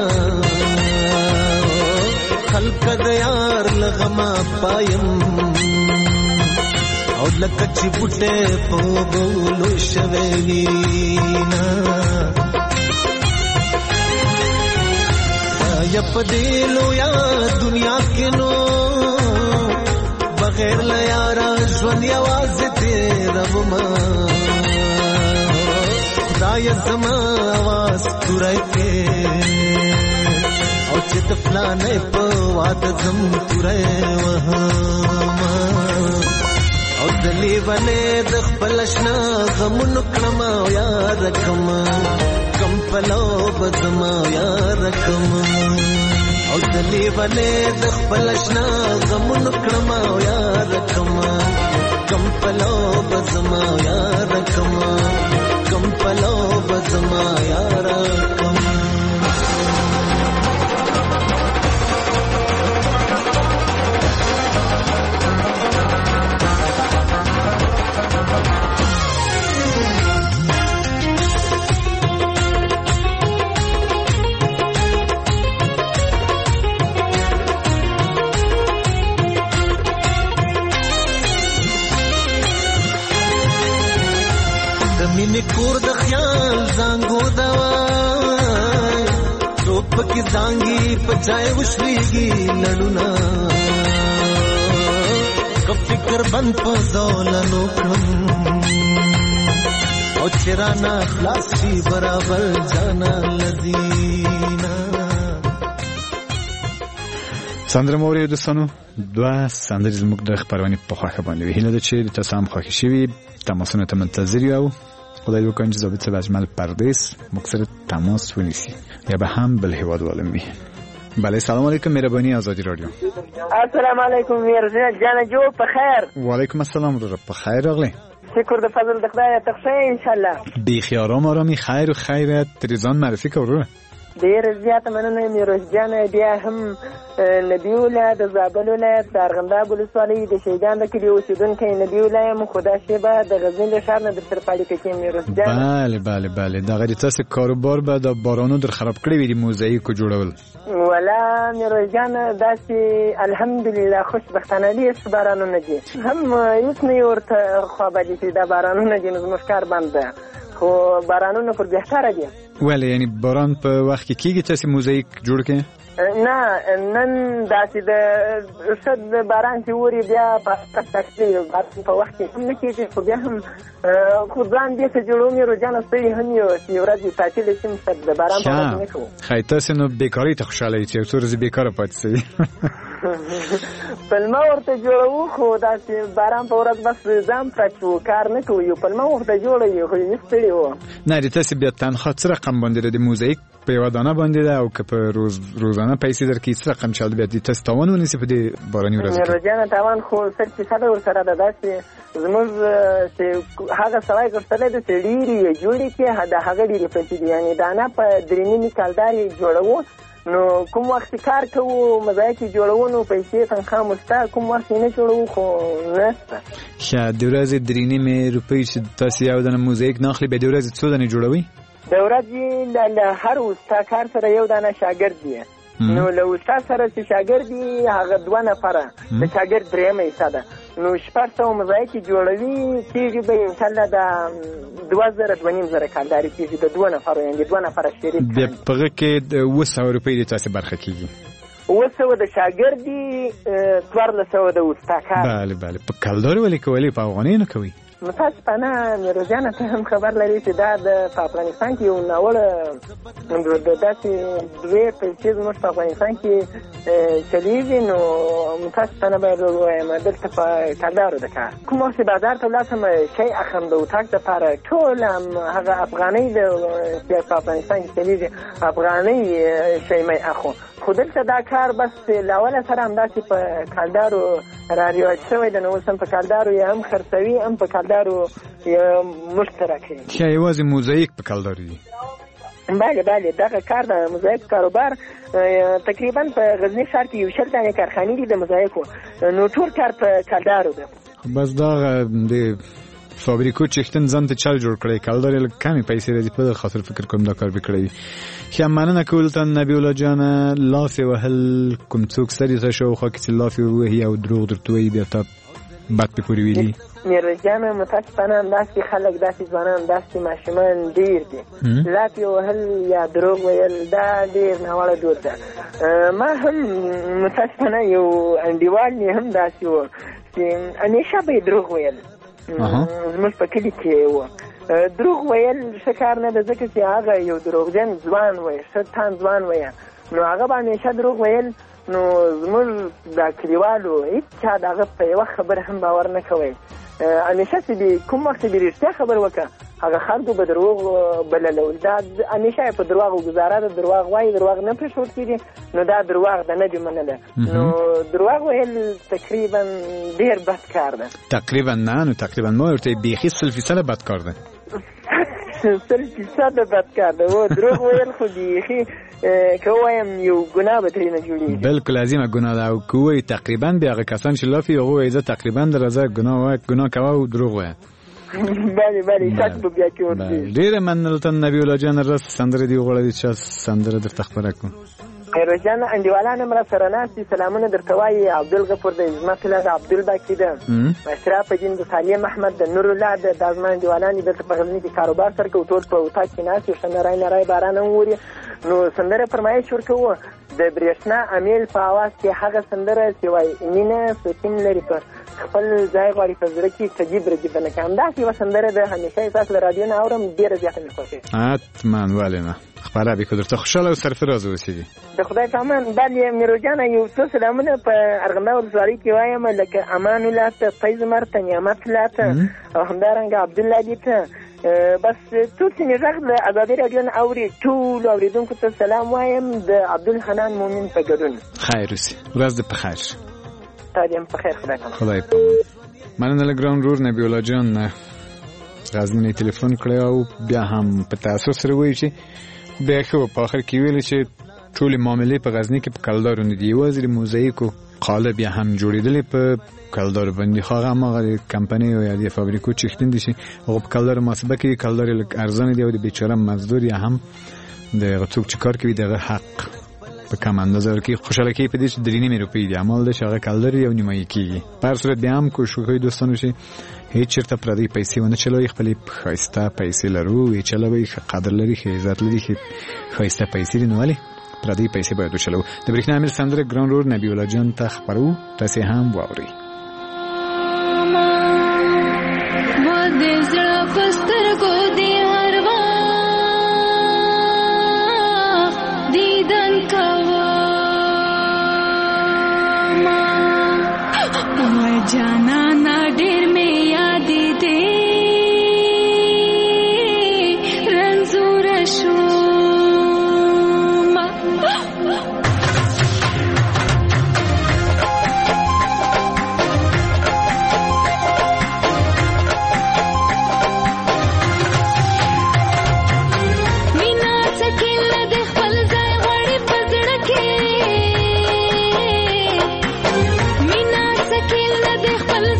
خلق د یار لغما پایم او لکه چې بوټه په بولو شوینا یا پدیلو یا دنیا کې نو بغیر لا یارا ژوند یوازې تیرم ما خدای زما आवाज تورای کې او چې د فلانې په واده زم تورای وهما او دلی ونه د خپل شنا غمون کړم یار کم کم پلو بدما یار کم او دلی ونه د خپل شنا غمون کړم یار کم کم پلو بدما یار کم کم پلو بدما یار کم مینې کور د خیال زنګو دوای روپ کې زنګي پچای وشلېږي لړونه که فکر بند په زولنو کړم او چرانا خلاص شي برابر جانا لذینا سندره موري دوستانو دوه سندرې زموږ د خبرونه په خوښه باندې ویل چې د تاسو هم خوښ شي تماسونه ته منتظر یو خدای وکړي چې ضابط صاحب اجمل پردیس مکسر تماس ونیسي یا به هم بل هیواد والم وي بله سلام علیکم مهربانی آزادی رادیو السلام علیکم میرزا جان جو په خیر وعلیکم السلام رو په خیر راغلی شکر د فضل د خدای ته ښه ان شاء الله بی خیارام آرامی خیر و خیرت تریزان معرفی کورو ډیر زیات مننه میروز جان بیا هم نبی ولایت د زابل ولایت د ارغنداب ولسوالۍ د شیدان د کلي اوسیدونکی نبی ولایت خدا شیبه د غزنی ښار نه در پاړی کې میروز جان بله بله بله دا غری تاسو کاروبار به د بارانو در خراب کړی وی موزاییک جوړول ولا میروز جان داسې الحمدلله خوشبختانه دي چې بارانو نه دي هم هیڅ نه ورته خو به دي د بارانو نه دي نو مشکار بنده خو بارانونه پر بهتره دي ولی یعنی باران په وخت کې کیږي تاسو موزاییک جوړ کړئ نه نن داسې د شد باران چې وری بیا په تکلیف په وخت کې هم نه کېږي خو بیا هم خو ځان دې ته جوړو مې روزانه ستړي هم یو چې ورځې تعطیل شي مستد د باران په وخت نه کوو خی تاسو نو بیکاري ته خوشاله یې چې څو ورځې بیکاره پاتې سئ پلمه ورته جوړو خو داسې باران په ورځ بس ځان پرچ وو کار نه کوو یو پلمه ورته جوړوي خو یې ستړي وو نه دې تاسو بیا تنخوا څه رقم باندې د موزاییک په یو دانه باندې ده او که په روز روزانه پیسې درکې څه رقم چل بیا دې تاسو تاوان ونیسي په دې باراني ورځ کې روزانه تاوان خو سر چې ساده ورسره ده داسې زموږ چې هغه سړی ګرځتلی ده چې ډېرې جوړې کې د هغه ډېرې پیسې دي یعنې دانه په درې نیمې کلدار یې جوړوو نو کوم وخت کار کوو مزایک جوړو نو پیسې تنخواه مستا کوم وخت نه جوړو خو نشته ښه د ورځې درې نیمې روپۍ چې تاسو یو دانه موزایک ناخلي بیا د ورځې څو دانې جوړوئ د ورځې له هر استاد کار سره یو دانه شاګرد دی نو له استاد سره چې شاګرد دی هغه دوه نفره د شاګرد درېیمه حصه ده نو شپږ سوه مزایک جوړوي کېږي به انشاءالله د دوه زره دوه نیم زره کالداري کېږي د دوه نفرو یعنې دوه نفره شریک بیا په هغه کې د اوه سوه روپۍ د تاسې برخه کېږي اوه سوه د شاګرد دي څوارلس سوه د استاد کار بله بله په کلداري ولې کوئ په افغانۍ نه کوئ متاسفانه میروزیانه ته هم خبر لري چې دا د افغانستان کې یو ناوړه د داسې دوې پیسې زموږ په افغانستان کې چلیږي. نو متاسفانه باید ووایم دلته په کلدارو د کار کوم وخت بازار ته ولاړسم شی اخلم د اتاق دپاره ټول هغه افغانۍ د په افغانستان کې چلیږي افغانۍ شی مې اخو. خو دلته دا کار بس له اوله سره همداسې په کلدارو را رواج شوی دی. نو اوس هم په کلدارو یې هم خرڅوي هم په کلدارو یې مشترک کوي. ښه یوازې موزاییک په کلدارو دي؟ بله بله دغه کار د موزاییک کاروبار تقریبا په غزني ښار کې یو شل دانې کارخانې دي د موزاییکو. نو ټول کار په کلدارو ده. بس دغه د فابریکو چښتن ځان ته چل جوړ کړی کلدار یې کمې پیسې راځي په دغه خاطر فکر کوم دا کار به کړی وي. ښه مننه کول ته نبی الله جانه. لافې وهل کوم څوک سر یې شاوخوا کې چې لافې ووهي او دروغ درته وایي بیا تا بد پې پورې ویلي؟ میرویس جانه متاسفانه همداسې خلک داسې ځوانان داسې ماشومان ډېر دي. لافې وهل یا دروغ ویل دا ډېر ناوړه دود ده. ما هم متاسفانه یو انډیوال مې هم داسې و چې همیشه به یې دروغ ویل. زموږ په کلي کې و دروغ ویل ښه کار نه ده ځکه چې هغه یو دروغجن ځوان وی ښه تان ځوان ویه. نو هغه به همیشه دروغ ویل. نو زموږ د کلیوالو هېڅ چا د هغه په یوه خبره هم باور نه کوئ. همیشه چې د کوم وخت چې د رښتیا خبر وکړه هغه خلکو به دروغ بللول. دا همیشه یې په درواغو ګزاره ده. درواغ وایي درواغ نه پرېښود کېږي. نو دا درواغ ده نه دې منله. نو درواغ ویل تقریبا ډېر بد کار ده. تقریبا نه نو تقریبا ما ورته بیخي سل فیصده بد کار ده. سل فیصده بد کار ده. و دروغ ویل خو بیخي که وایم یو ګناه به ترېنه جوړېږي. بلکل عظیمه ګناه ده. او که ووایي تقریبا بیا هغه کسان چې لافي هغه وایي زه تقریبا در ازه ګناه کوه او دروغ وایه. بله بله شک به بیا کې ورځي. ډېره مننه ته نبی الله جان. راست سندره دې وغواړه چې سندره درته خپره کړو. میرویس جان انډیوالان هم راسره ناست دي. سلامونه درته وایي عبدالغفور د زما پلار د عبدالباقي ده اشرف الدین د سالم احمد د نورالله ده. دا زما انډیوالان دي دلته په غزني کې کاروبار سره کوي. ټول په اتاق کې ناست یو ښه نری نری باران هم اوري. نو سندره فرمایش ورکوو د برېښنا امیل په اواز کې هغه سندره چې وایي مینه سکون لري په خپل ځای غواړي په زړه کې تجیب رجیب نه کوي. همداسې یوه سندره ده همیشه یې تاسو له رادیو نه اورم ډېره زیاته مې خوښېږي. حتما ولې نه خپره به درته خوشحاله او سرفراز اوسېږي. د خدای په امان. بله میرویس جانه یو څو سلامونه په ارغنداو ولسوالۍ کې وایم لکه امان الله ته فیض عمر ته نعمت الله ته او همدارنګه عبدالله دي ته بس ټول چې مې غږ د ازادي راډیو نه اوري ټولو اورېدونکو ته سلام وایم د عبدالحنان مومن په ګډون. خیر اوسې. ورځ دې په خیر. تا دې هم په خیر. خدای پامان. خدای پامان. مننه له ګران ورور نبی الله جان غزني نه تلیفون کړی او بیا هم په تاسو سره وایي چې بیا خو په آخر کې ویل چې ټولې معاملې په غزني کې په کلدارو نه دي. یوازې د موزاییکو قالب یا هم جوړېدلې په کلدارو باندې. خو هغه هماغه کمپنۍ یا د فابریکو چښتن دي چې هغه په کلدارو محاسبه کوي. کلدار یې لږ ارزانه دي او د بیچاره مزدور یا هم د هغه څوک چې کار کوي دغه حق په کم اندازه ورکوي. خوشحاله کوي په دې چې درې نیمې روپۍ دي عمل ده چې هغه کلدار یو نیمایي کېږي. په هر صورت بیا هم کوشش وکړئ دوستانو چې هیڅ چېرته پردۍ پیسې ونه چلوئ. خپلې ښایسته پیسې لرو ویې چلوئ. ښه قدر لري ښه عزت لري ښه ښایسته پیسې دي. نو ولې پردۍ پیسې باید وچلوو. د برېښنا امیر سندره ګران ورور نبی الله جان ته خپرو. تاسې هم واورئ. जाना ना ढेर में याद दे रंजूर शोमा मीना सकिल दे खल जाए वड़ी पजड़ के मीना सकिल दे खल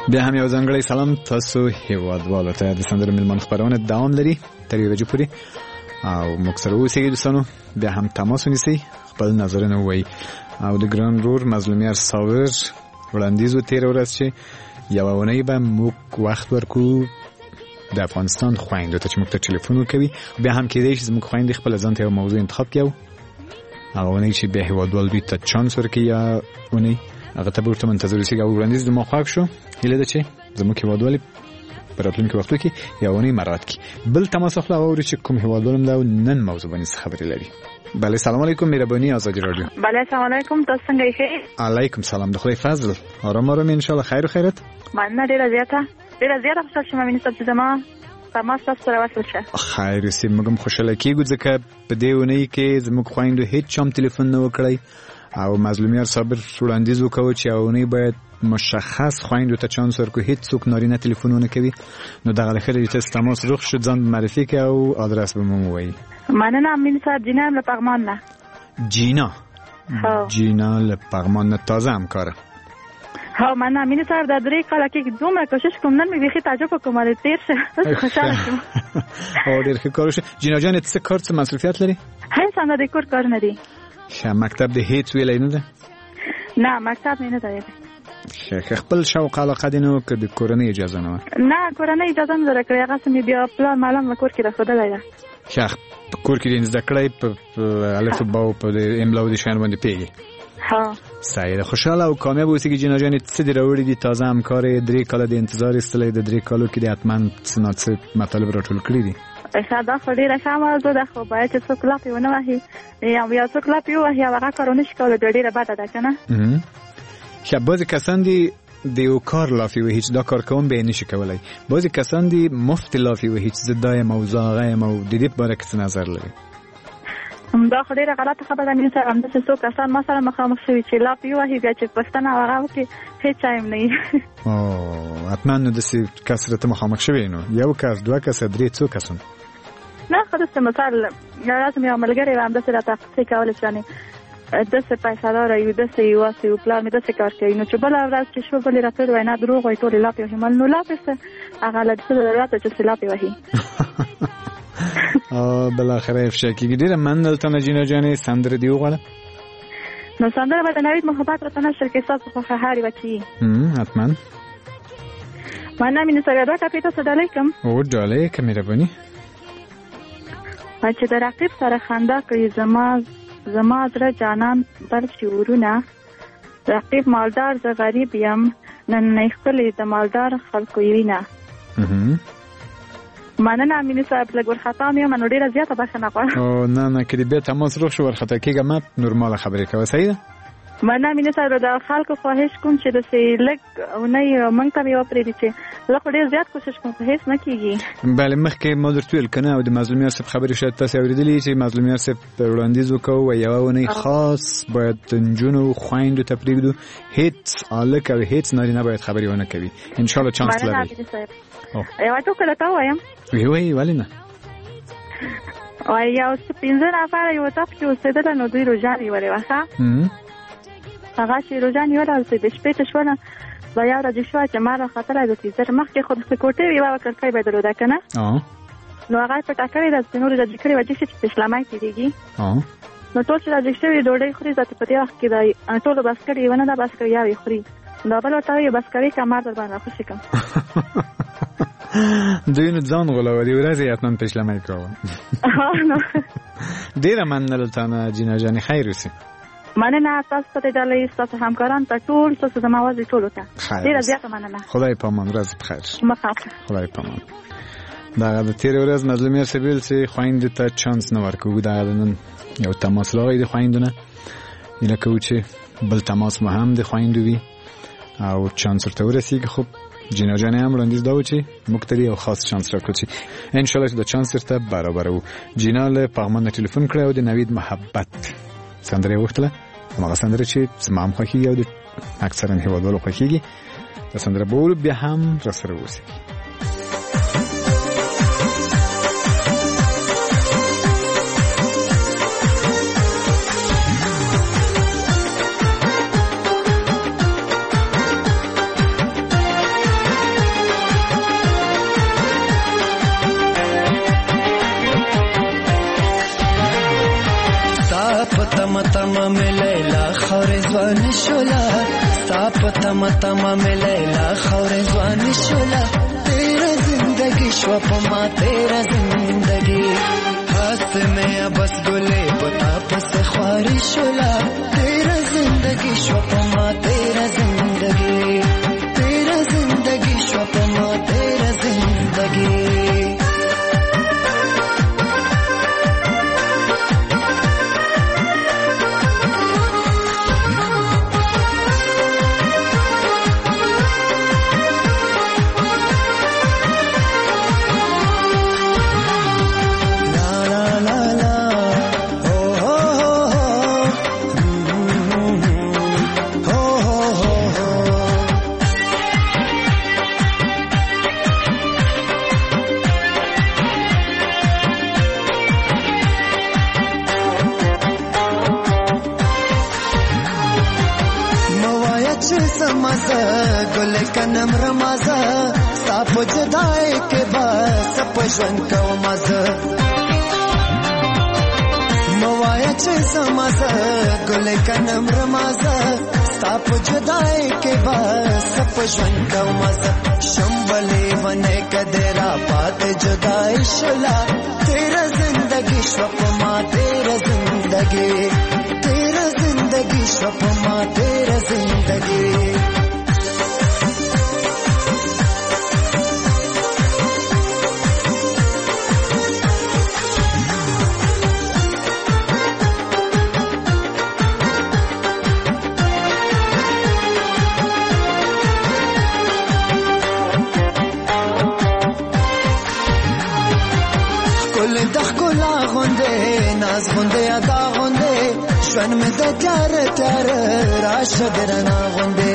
بیا هم یو ځانګړی سلام تاسو هیوادوالو ته. د سندرو میلمانه خپرونه دوام لري تر یوې بجې پورې او موږ سره اوسئ دوستانو. بیا هم تماس ونیسئ، خپل نظرونه ووایئ. او د ګران ورور مظلومیار صابر وړاندیز و تېره ورځ چې یوه اونۍ به موږ وخت ورکو د افغانستان خویندو ته چې موږ ته ټلیفون وکوي. بیا هم کېدی شي زموږ خویندې خپله ځان ته یوه موضوع انتخاب کړي، هغه اونۍ چې بیا هیوادوال دوی ته چانس ورکوي یا اونۍ هغه ته به ورته منتظر اوسېږي. او وړاندیز زما خوښ شو، هیله ده چې زموږ هیوادوالې په راتلونکي وختو کې یوه اونۍ مراعات کړي. بل تماس اخلو، هغه اوري چې کوم هیوادوال هم ده او نن موضوع باندې څه خبرې لري. بله سلام علیکم، مهرباني آزادي رادیو. بله سلام علیکم، تاسو څنګه یې؟ علیکم سلام، د خدای فضل آرام آرام ان شاء الله خیر و خیرت. مننه ډېره زیاته ډېره زیاته خوشحال شوم مینې صاحب چې زما تماس تاسو سره وصل شه. خیر اوسې، موږ هم خوشحاله کېږو ځکه په دې اونۍ کې زموږ خویندو هېڅ چا هم تلیفون نه وکړی او مظلومیار صابر وړاندیز وکړو چې اونۍ باید مشخص خویندو ته چانس ورکړو، هېڅ څوک نارینه تلیفون ونه کوي. نو دغه له خیره چې تاسو تماس روغ شو، ځان معرفي کړئ او آدرس به مو ووایي. مننه مینې صاحب، جینا یم له پغمان نه. جینا جینا له پغمان نه، تازه همکاره. ها مننه مینې صاحب، د درې کاله کې دومره کوشش کوم، نن مې بیخي تعجب وکړم چې تېر شه. خوشحاله شوم. او ډېر ښه کار وشو. جینا جانې څه کار څه مصروفیت لري؟ هیڅ هم د کور کارونه دي. ښه، مکتب دې هېڅ ویلی نه ده؟ نه مکتب مې نه ده ویلی. ښه، خپل شوق علاقه دې نه وه که د کورنۍ اجازه نه وه؟ نه کورنۍ اجازه نه ده راکړې، هغسې مې بیا پلار معلم په کور کې راښودلی ده. ښه، په کور کې دې زده کړی، په الف با او په املا او دې شیانو باندې پوهېږي؟ ها صحیح ده. خوشحاله او کامیاب اوسېږي جینا جانې. څه دې راوړي دي؟ تازه همکار یې، درې کاله دې انتظار ایستلی، د درې کالو کې دې حتما څه نه څه مطالب راټول کړي دي. ښه، دا خو ډېره ښه موضوع ده، خو باید چې څوک لاپې ونه وهي، یا څوک لاپې ووهي او هغه کار ونه شي کولی، بیا ډېره بده ده که نه. ښه، بعضې کسان دي د یو کار لافې وهي چې دا کار کوم به یې نه شي کولی، بعضې کسان دي مفت لافې وهي چې زه دا یم او زه هغه یم، او د دې په باره کې څه نظر لري؟ دا خو ډېره غلطه خبره ده مینې صاحب. همداسې څو کسان ما سره مخامخ شوي چې لاپې ووهي، بیا چې پوښتنه هغه وکړي هېڅ چا هم نه وي. او حتما نو داسې کس سره ته مخامخ شوی، نو یو کس، دوه کسه، درې، څو کسونه؟ نه خو داسې مثال یو ورځ مې یو ملګری و، همداسې راته قصې کولې چې یعنې داسې پیسهداره یو، داسې یو واسې یو، پلار مې داسې کار کوي. نو چې بله ورځ چې شو، بلې راته ووایي نه دروغ وایي، ټولې لاپې وهي. نو لاپې څه هغه له څه ضرورت ده چې څه لاپې وهي. بالاخره افشا کېږي. ډېره مننه دلته جینا جانې. سندره دې وغواړه؟ نو سندره به د نوید محبت راته نشر کې ستاسو خوښه هر یوه چې حتما. مننه مینې صاحب، دوه ټپې تاسو ډالۍ کړم. او ډالۍ که مهرباني. چې د رقیب سره خندا کوي زما زما زړه جانان بر شعورونه، رقیب مالدار زه غریب یم، نن ښکلې د مالدار خلکو وینه. مننه مینې صاحب، لږ ورخطا مې یم، نو ډېره زیاته بخښنه غواړم. او نه نه، که دې بیا تماس روغ شو ورخطا کېږه مه، نورماله خبرې کوه. صحیح ده. مننه مینې صاحب، د خلکو خواهش کوم چې داسې لږ اونۍ موږ ته مې وپرېږدي چې زه خو ډېر زیات کوشش کوم، خو هېڅ نه کېږي. بله، مخکې ما درته ویل که نه، او د مظلومیار صاحب خبرې شاید تاسې اورېدلي چې مظلومیار صاحب وړاندیز وکړو و یوه اونۍ خاص باید نجونو خویندو ته پرېږدو، هېڅ هلک او هېڅ نارینه باید خبرې ونه کوي. انشاءالله چانس لرئ. مننه مینې صاحب. یوه ټوکه درته ووایم؟ ویې وایي، ولې نه؟ وایي یو څه پنځه نفره یو ټپ کې اوسېدله، نو دوی روژه نیولې وه. ښه، هغه چې روژه نیوله او د شپې ته شوله، به یو ورځ شوه چې مار راختلی د تیزر مخکې، خو د کوټې یوه کړکۍ به یې درلوده که نه، نو هغه یې پټه کړې ده چې نورې رجې کړې وجې شي چې پېشلمی تېرېږي. نو ټول چې رجې شوي ډوډۍ خوري، ذاتې په دې وخت کې د ټولو بس کړي یوه نه ده بس کړې، یو یې خوري. دا بل ورته وایي بس کوې که مار در باندې راخوشي کړم. دوی نو ځان غولوه، د ورځې یې حتما پېشلمی کوه. ډېره مننه له تا نه جینا جانې، خیر اوسې. مننه تاسو ته ډالۍ، ستاسو همکاران ته ټول، ستاسو زما وزې ټولو ته ډېره زیاته مننه. خدای پامان، ورځ بخیر. مخافه. خدای پامان. دغه د تېرې ورځ مظلومیار صاحب ویل چې خویندو ته چانس نه ورکوو. دغه د نن یو تماس راغی د خویندو نه، هیله کوو چې بل تماس مو هم د خویندو وي او چانس ورته ورسېږي. خو جینا جانې هم وړاندیز دا و چې موږ ته یو خاص چانس راکړو چې انشاءالله چې د چانس ورته برابروو. جینا له پغمان نه ټلیفون کړی او د نوید محبت سندره یې وغوښتله، هماغه سندره چې زما هم خوښېږي او د اکثرا هېوادوالو خوښېږي. د سندره به وورو، بیا هم راسره اوسئ. تم تم میں لیلا خور ځوان شولا ستا په تم تم میں لیلا خور ځوان شولا تیرا زندگی شو په ما تیرا زندگی هست میں بس گلے پتا پس خواری شولا تیرا زندگی شو په ما تیرا زندگی تیرا زندگی شو په ما تیرا زندگی گل کنم رمازه ستا په جدای کې بس په ژوند کوم مزه موایا چې سمازه گل کنم رمازه ستا په جدای کې بس په ژوند کوم مزه شمبلې ونه کدرا پات جدای شلا تیرا زندگی شو په ما تیرا زندگی تیرا زندگی شو په ما تیرا زندگی ناز غنده ادا غنده شون میں د تیار تیار راشد رنا غنده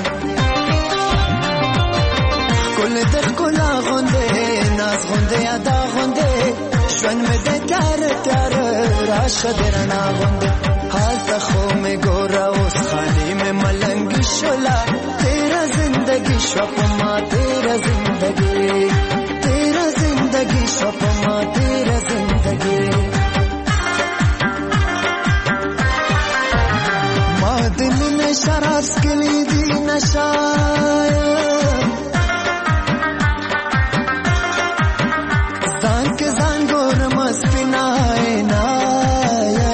کل د کلا غنده ناز غنده ادا غنده شون میں د تیار تیار راشد رنا غنده حال تخو میں گورا اس خالی میں ملنگی شولا تیرا زندگی شوپ ما تیرا زندگی تیرا زندگی شوپ ما تیرا زندگی دل میں شراب کلی دی نشایا زان کے زان گور مست نائے نایا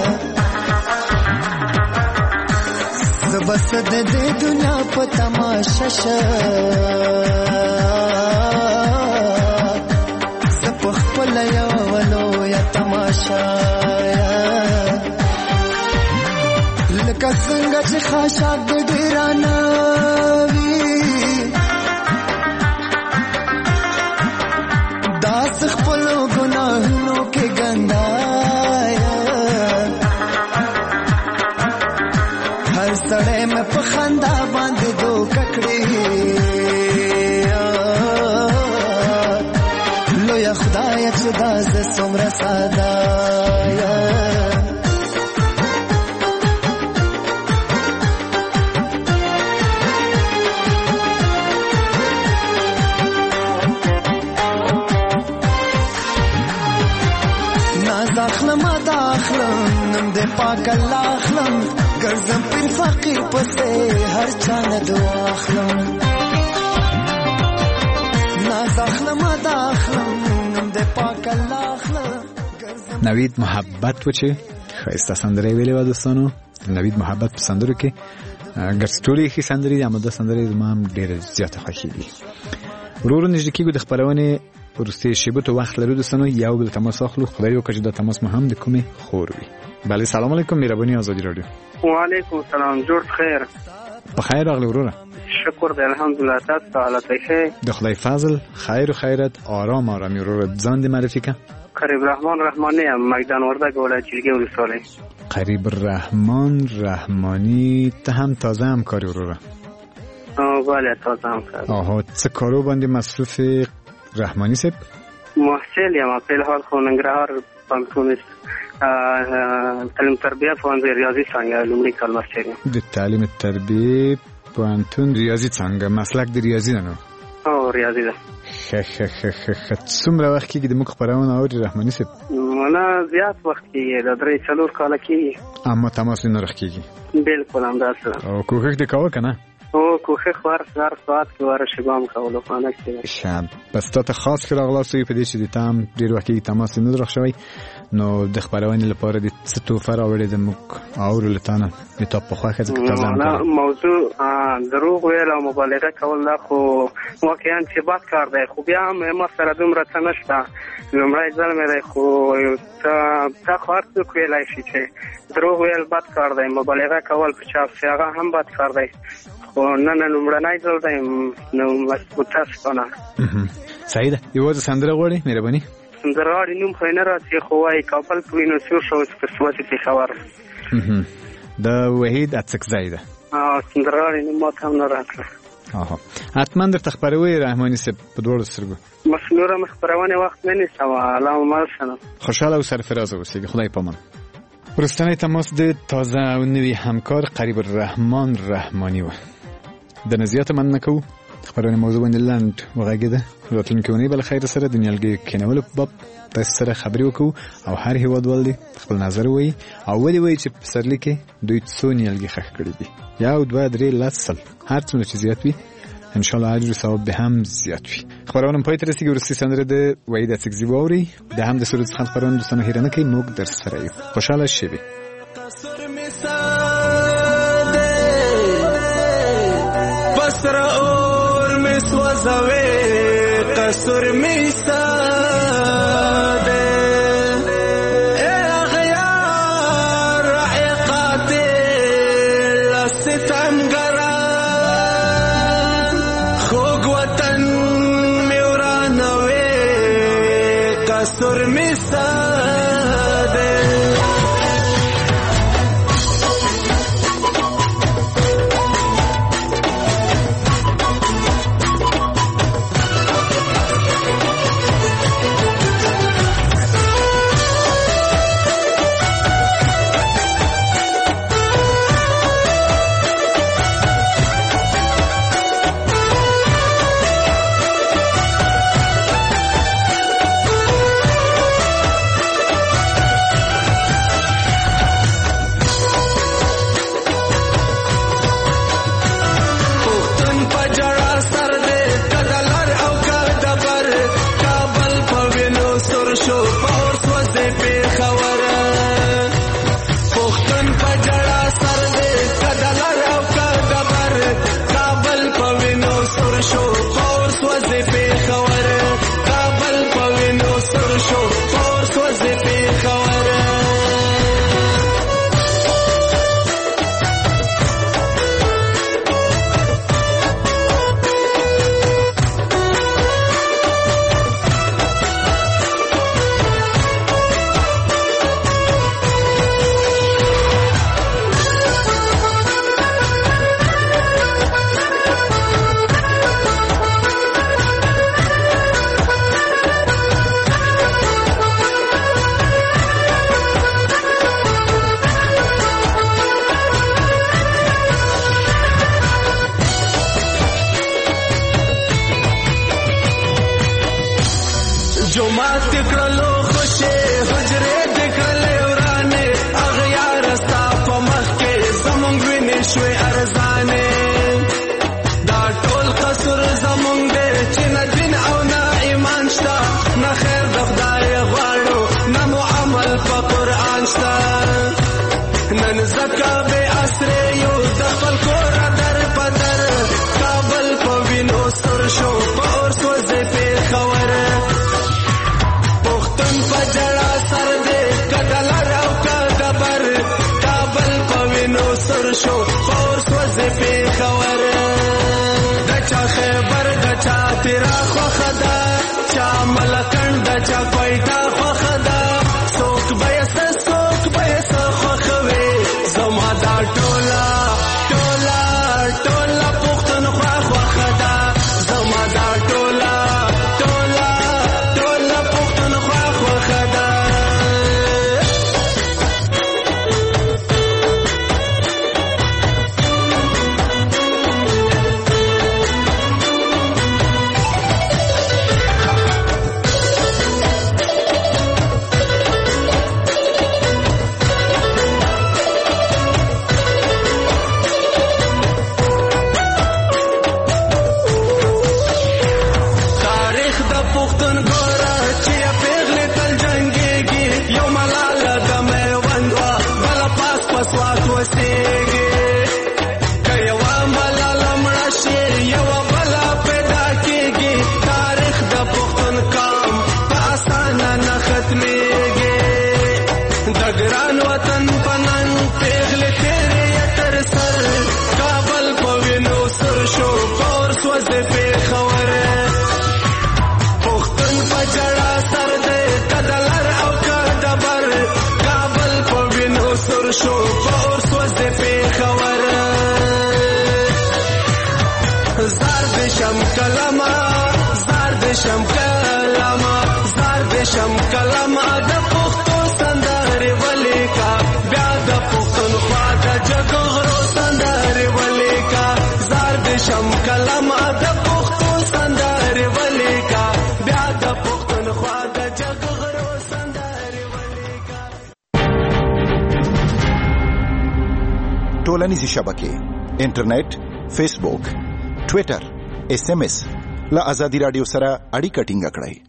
زبس دے دے دنیا پا تماشا شا زپخ پلیا ولو یا تماشا لکه څنګه چې خاشاک د ډیرانه وي داس خپلو ګناهونو کې ګندایا هر سړی مې په خندا باندې دوکه کړې لویه خدایه چې دا زه څومره ساده اخلم داخلم نم دې پاک الله اخلم ګرځم پر فقیر پسې هر چا نه دعا اخلم ناز اخلم داخلم نم دې پاک الله اخلم نوید محبت و چې خسته سندره ویلې و دوستانو نوید محبت په سندرو کې ګرځټولې خې سندرې د امده سندرې زمام ډېر زیاته خوښې دي ورور نږدې کېږو د خبرونه ورسته شیبه تو وقت لرو دوستانو یو بل تماس اخلو خدای وکړي دا تماس مهم د کومه خور وي بله سلام علیکم مهرباني آزادی رادیو و علیکم السلام جوړ خیر بخیر اغلی وروره شکر دی الحمدلله تاسو حالت ښه د خدای فضل خیر و خیرت آرام آرامی وروره ځان دې معرفي کا قریب رحمان رحمانی هم مقدان وردک ولایت چیلگی ولسوالی قریب رحمان رحمانی ته هم تازه همکاری وروره بله تازه همکاری آها چه کارو باندې مصروف رحمانی صاحب محصل یم په الحال خو ننګرهار پوهنتون تعلیم تربیه پوهنځی ریاضي څانګه لومړی کال محصل یم د تعلیم تربیه پوهنتون ریاضي څانګه مسلک د ریاضي نه نو او ریاضي ده خ خ خ خ څومره وخت کې د موږ خبرونه اوري رحمانی صاحب نه زیات وخت کې د درې څلور کال کې اما تماس نه رخیږي بالکل همداسې او کوښښ دې کوه کنه او کوښښ ور هر ساعت کې ور شګام کولو خانه کې شاب بس ته خاص کړه غلاستوي په دې چې د تام ډیر وخت کې تماس نه رخصوي نو د خبرونې لپاره د ستو فراوړې د مک او لتانه د ټاپ په خواخه ځکه تازه نه موضوع دروغ ویل او مبالغه کول دا خو واقعا چې بد کار دی خو بیا هم ما سره دومره څه نشته لومړی ځل مې دی خو تا خو هر څوک ویلی شي چې دروغ ویل بد کار دی مبالغه کول په چا پسې هغه هم بد کار دی خو نه نه لومړنی ځل دی نو متاسفانه سعیده یوازې سندره غواړې مهرباني سندرغاړي نوم خو نه راځي خو وايي کابل په وینو سور شو چې په سوات کې خبر د وحید اڅکزی ده اه سندرغاړي نوم ما هم نه راځي آها حتما در تخبروي رحماني سپ په دوړ سرګو مسنوره مخبرونه وخت نه نیسم علامه مرشنه خوشاله او سرفراز اوسئ خدای پامان پرستانه تماس د تازه او نوی همکار قریب الرحمن رحمانی و د نزیات من نکو خبرونه موضوع باندې لاند وغږیده راتلونکي ونی بل خیر سره د نیالګي کینول په باب تاسو سره خبري وکړو او هر هیواد ولدي خپل نظر وایي او ولي وایي چې په سرلی کې دوی څو نیالګي خخ کړی دي یا او دوه درې لسل هر څومره چې زیات وي ان شاء الله اجر ثواب به هم زیات وي خبرونه پای تر رسیدي ورسې سندره د وحید اڅکزی ووري د هم د سورت څخه خبرونه دوستانو هیرنه کوي موږ در سره یو خوشاله شئ سوزوي قصر می ساده ای غیار رعی قاتل ستم گران خوگ وطن می ورانوي قصر می ساده جمعات کړلو خوشي حجره دکړلې ورانه اغیار ستا په مخ کې زمونږ وینې شوي ارزانه دا ټول قصر زمونږ دی چې نه دین او نه ایمان شته نه خیر د خدای غواړو نه مو عمل په قرآن شته نن زکه به اسره یو د خپل کور در پدر کابل په وینو سر شو په اور سوځي په خبره جڑا سر دے کدلر او کدبر کابل پوینو سر شو خور سوزی پی خور دچا خیبر دچا تیرا خوخدا چا ملکن دچا کوئیتا خوخدا سوک بیس سوک بیس خوخوی زما دا ٹولا ٹولا ٹولا پختن خوا خوخدا زما دا ٹولا ٹولا ٹولا پختن خوا خوخدا د ګران وطن پنن پیغله تیرې تر سر کابل په وینو سر شو پور سوځ په خوره پختون په جړا سر دې کدلر او کدبر کابل په وینو سر شو پور سوځ په خوره زار د شم کلمه زار د شم کلمه زار د شم کلمه د پختو سندره ولیکا بیا د پختونخوا د جګغرو سندره ولیکا زار د شم کلمه د پختو سندره ولیکا بیا د پختونخوا د جګغرو سندره ولیکا. ټولنیزې شبکې انټرنیټ، فیسبوک، ټویټر، ایس ایم ایس له ازادي راډیو سره اړیکه ټینګه کړئ.